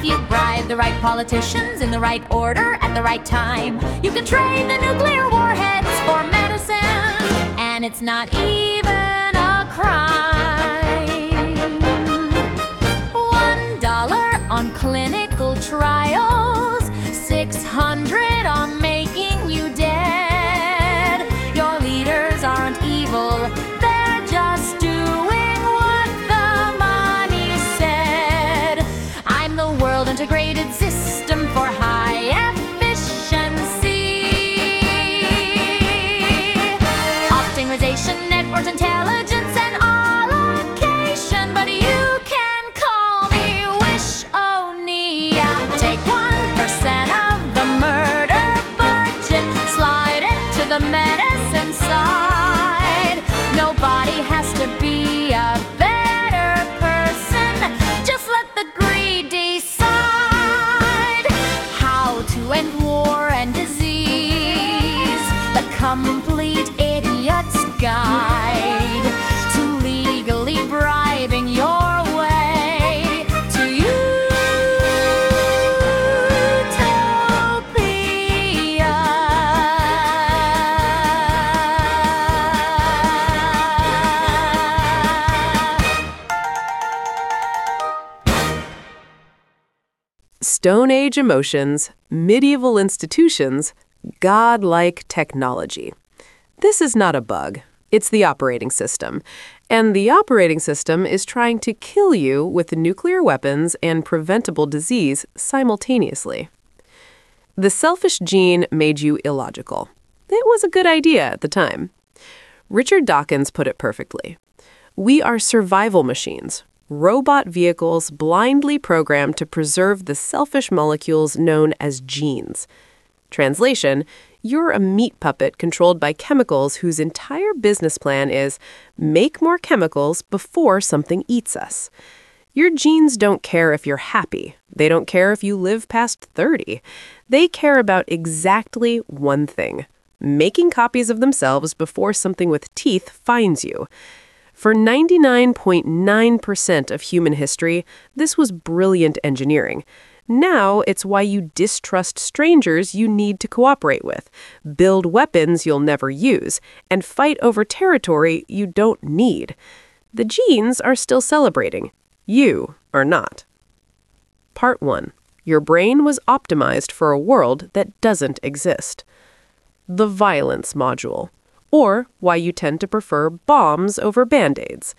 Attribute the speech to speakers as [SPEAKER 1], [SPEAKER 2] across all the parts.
[SPEAKER 1] If you bribe the right politicians in the right order at the right time, you can trade the nuclear warheads for medicine, and it's not even a crime. $1 on clinical trials, $600 on making you dead. Your leaders aren't evil, they're just doing what the money said. I'm the world integrated system for high efficiency. Optimization, network intelligence, and allocation. But you can call me Wish-O-Nia. Take 1% of the murder budget, slide it to the medicine side. Nobody has to be a better person. Just let the greed decide how to end war and disease. The complete idiot's guide to legally bribing your way to
[SPEAKER 2] Stone Age emotions, medieval institutions, godlike technology. This is not a bug. It's the operating system. And the operating system is trying to kill you with nuclear weapons and preventable disease simultaneously. The selfish gene made you illogical. It was a good idea at the time. Richard Dawkins put it perfectly. We are survival machines, robot vehicles blindly programmed to preserve the selfish molecules known as genes. Translation, you're a meat puppet controlled by chemicals whose entire business plan is make more chemicals before something eats us. Your genes don't care if you're happy. They don't care if you live past 30. They care about exactly one thing, making copies of themselves before something with teeth finds you. For 99.9% of human history, this was brilliant engineering. Now it's why you distrust strangers you need to cooperate with, build weapons you'll never use, and fight over territory you don't need. The genes are still celebrating. You are not. Part 1. Your brain was optimized for a world that doesn't exist. The violence module, or why you tend to prefer bombs over Band-Aids.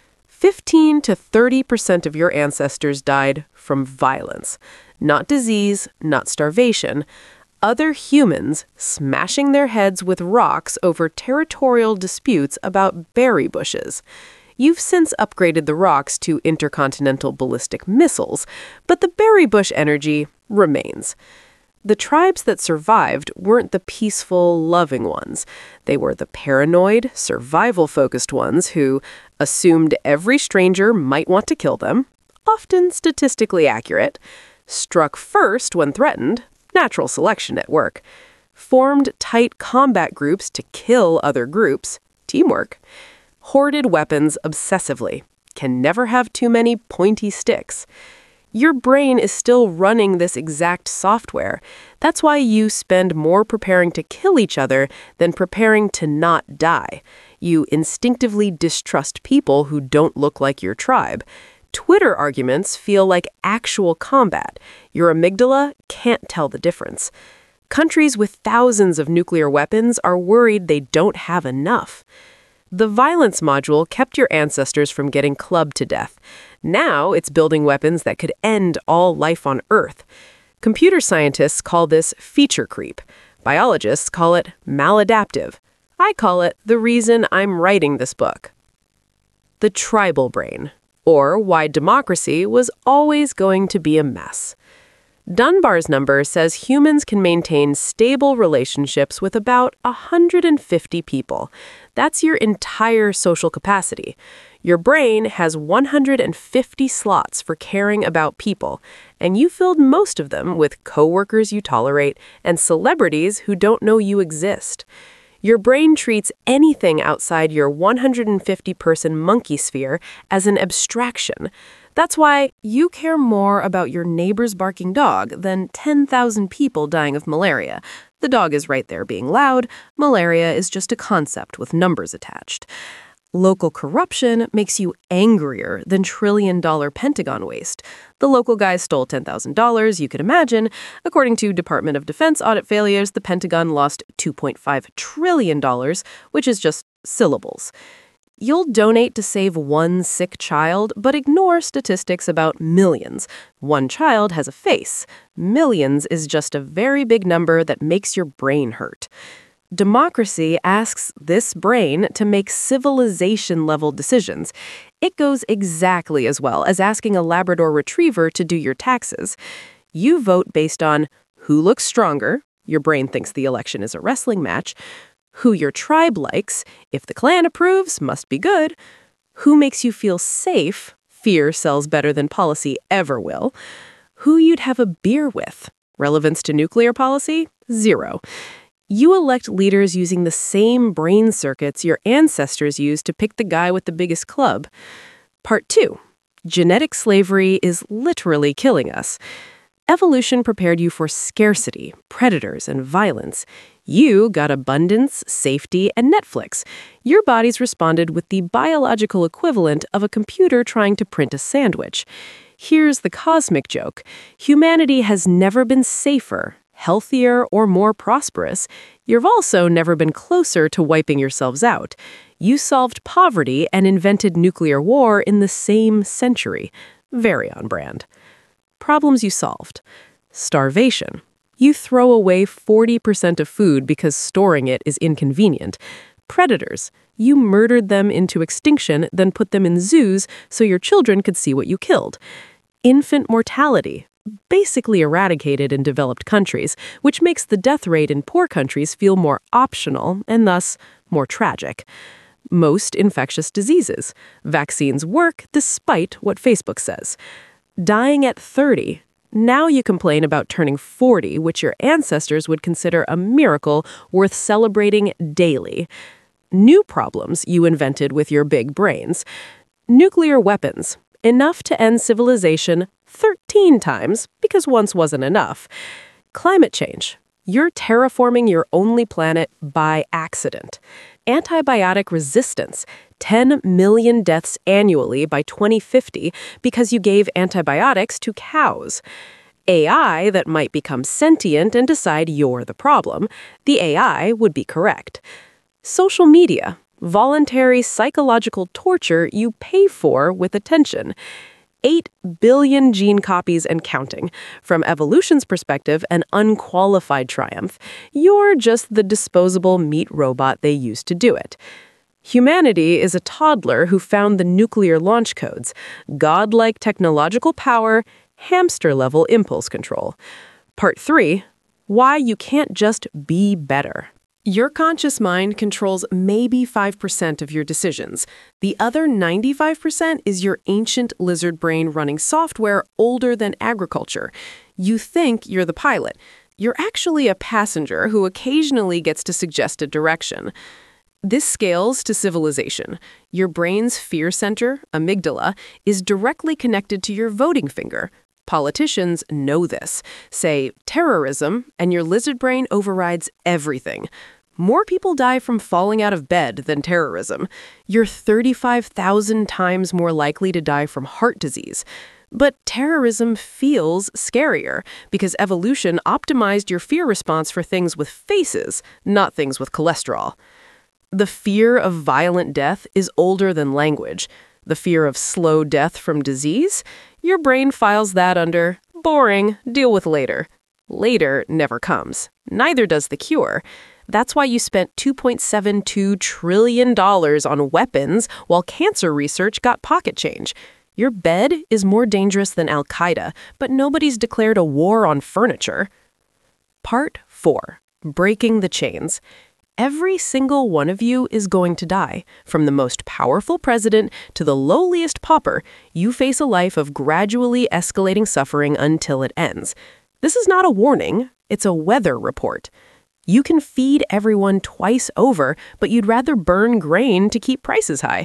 [SPEAKER 2] 15 to 30% of your ancestors died from violence. Not disease, not starvation. Other humans smashing their heads with rocks over territorial disputes about berry bushes. You've since upgraded the rocks to intercontinental ballistic missiles, but the berry bush energy remains. The tribes that survived weren't the peaceful, loving ones. They were the paranoid, survival-focused ones who assumed every stranger might want to kill them, often statistically accurate, struck first when threatened, natural selection at work, formed tight combat groups to kill other groups, teamwork, hoarded weapons obsessively, can never have too many pointy sticks. Your brain is still running this exact software. That's why you spend more preparing to kill each other than preparing to not die. You instinctively distrust people who don't look like your tribe. Twitter arguments feel like actual combat. Your amygdala can't tell the difference. Countries with thousands of nuclear weapons are worried they don't have enough. The violence module kept your ancestors from getting clubbed to death. Now it's building weapons that could end all life on Earth. Computer scientists call this feature creep. Biologists call it maladaptive. I call it the reason I'm writing this book. The tribal brain, or why democracy was always going to be a mess. Dunbar's number says humans can maintain stable relationships with about 150 people. That's your entire social capacity. Your brain has 150 slots for caring about people, and you filled most of them with coworkers you tolerate and celebrities who don't know you exist. Your brain treats anything outside your 150-person monkey sphere as an abstraction. That's why you care more about your neighbor's barking dog than 10,000 people dying of malaria. The dog is right there being loud. Malaria is just a concept with numbers attached. Local corruption makes you angrier than trillion-dollar Pentagon waste. The local guy stole $10,000, you could imagine. According to Department of Defense audit failures, the Pentagon lost $2.5 trillion, which is just syllables. You'll donate to save one sick child, but ignore statistics about millions. One child has a face. Millions is just a very big number that makes your brain hurt. Democracy asks this brain to make civilization-level decisions. It goes exactly as well as asking a Labrador retriever to do your taxes. You vote based on who looks stronger. Your brain thinks the election is a wrestling match. Who your tribe likes. If the clan approves, must be good. Who makes you feel safe. Fear sells better than policy ever will. Who you'd have a beer with. Relevance to nuclear policy? Zero. You elect leaders using the same brain circuits your ancestors used to pick the guy with the biggest club. Part 2. Genetic slavery is literally killing us. Evolution prepared you for scarcity, predators, and violence. You got abundance, safety, and Netflix. Your bodies responded with the biological equivalent of a computer trying to print a sandwich. Here's the cosmic joke. Humanity has never been safer, healthier, or more prosperous. You've also never been closer to wiping yourselves out. You solved poverty and invented nuclear war in the same century. Very on brand. Problems you solved. Starvation. You throw away 40% of food because storing it is inconvenient. Predators. You murdered them into extinction, then put them in zoos so your children could see what you killed. Infant mortality. Basically eradicated in developed countries, which makes the death rate in poor countries feel more optional and thus more tragic. Most infectious diseases. Vaccines work despite what Facebook says. Dying at 30. Now you complain about turning 40, which your ancestors would consider a miracle worth celebrating daily. New problems you invented with your big brains. Nuclear weapons. Enough to end civilization 13 times, because once wasn't enough. Climate change. You're terraforming your only planet by accident. Antibiotic resistance. 10 million deaths annually by 2050 because you gave antibiotics to cows. AI that might become sentient and decide you're the problem. The AI would be correct. Social media. Voluntary psychological torture you pay for with attention. 8 billion gene copies and counting. From evolution's perspective, an unqualified triumph. You're just the disposable meat robot they used to do it. Humanity is a toddler who found the nuclear launch codes. Godlike technological power, hamster-level impulse control. Part 3. Why you can't just be better. Your conscious mind controls maybe 5% of your decisions. The other 95% is your ancient lizard brain running software older than agriculture. You think you're the pilot. You're actually a passenger who occasionally gets to suggest a direction. This scales to civilization. Your brain's fear center, amygdala, is directly connected to your voting finger. Politicians know this. Say terrorism, and your lizard brain overrides everything. More people die from falling out of bed than terrorism. You're 35,000 times more likely to die from heart disease. But terrorism feels scarier because evolution optimized your fear response for things with faces, not things with cholesterol. The fear of violent death is older than language. The fear of slow death from disease? Your brain files that under boring, deal with later. Later never comes. Neither does the cure. That's why you spent $2.72 trillion on weapons while cancer research got pocket change. Your bed is more dangerous than Al-Qaeda, but nobody's declared a war on furniture. Part 4. Breaking the chains. Every single one of you is going to die. From the most powerful president to the lowliest pauper, you face a life of gradually escalating suffering until it ends. This is not a warning, it's a weather report. You can feed everyone twice over, but you'd rather burn grain to keep prices high.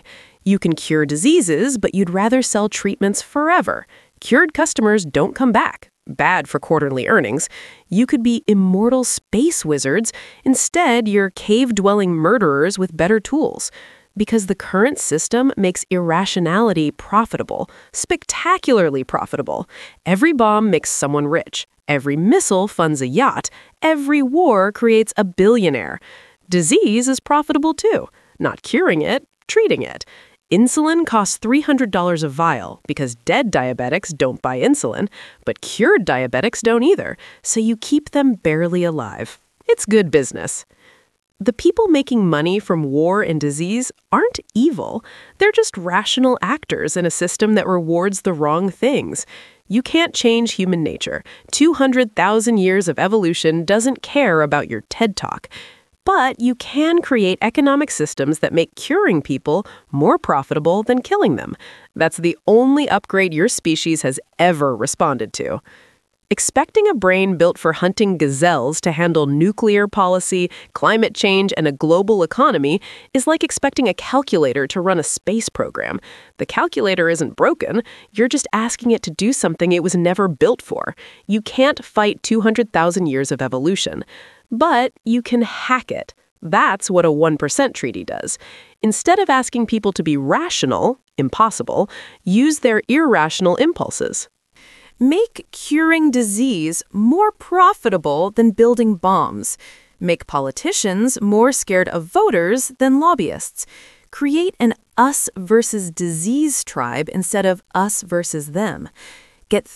[SPEAKER 2] You can cure diseases, but you'd rather sell treatments forever. Cured customers don't come back. Bad for quarterly earnings. You could be immortal space wizards. Instead, you're cave-dwelling murderers with better tools. Because the current system makes irrationality profitable, spectacularly profitable. Every bomb makes someone rich. Every missile funds a yacht. Every war creates a billionaire. Disease is profitable too. Not curing it, treating it. Insulin costs $300 a vial because dead diabetics don't buy insulin, but cured diabetics don't either, so you keep them barely alive. It's good business. The people making money from war and disease aren't evil. They're just rational actors in a system that rewards the wrong things. You can't change human nature. 200,000 years of evolution doesn't care about your TED Talk. But you can create economic systems that make curing people more profitable than killing them. That's the only upgrade your species has ever responded to. Expecting a brain built for hunting gazelles to handle nuclear policy, climate change, and a global economy is like expecting a calculator to run a space program. The calculator isn't broken. You're just asking it to do something it was never built for. You can't fight 200,000 years of evolution. But you can hack it. That's what a 1% treaty does. Instead of asking people to be rational, impossible, use their irrational impulses.
[SPEAKER 3] Make curing disease more profitable than building bombs. Make politicians more scared of voters than lobbyists. Create an us versus disease tribe instead of us versus them. Get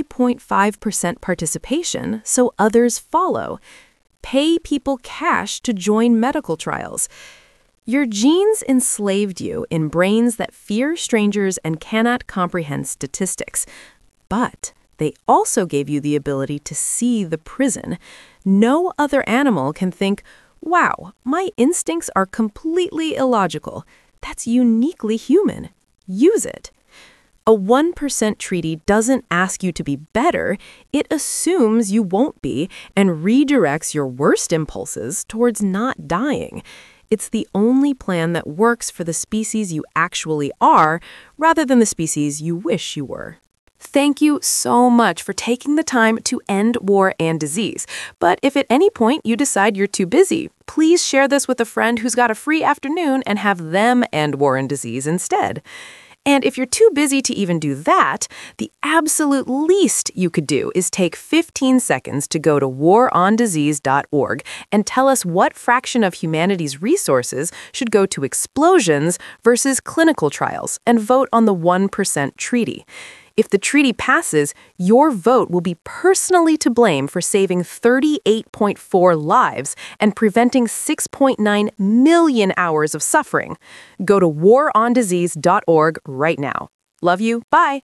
[SPEAKER 3] 3.5% participation so others follow. Pay people cash to join medical trials. Your genes enslaved you in brains that fear strangers and cannot comprehend statistics. But they also gave you the ability to see the prison. No other animal can think, wow, my instincts are completely illogical. That's uniquely human. Use it. A 1% treaty doesn't ask you to be better, it assumes you won't be and redirects your worst impulses towards not dying. It's the only plan that works for the species you actually are, rather than the species you wish you were. Thank you so much for taking the time to end war and disease. But if at any point you decide you're too busy, please share this with a friend who's got a free afternoon and have them end war and disease instead. And if you're too busy to even do that, the absolute least you could do is take 15 seconds to go to warondisease.org and tell us what fraction of humanity's resources should go to explosions versus clinical trials and vote on the 1% treaty. If the treaty passes, your vote will be personally to blame for saving 38.4 lives and preventing 6.9 million hours of suffering. Go to warondisease.org right now. Love you. Bye.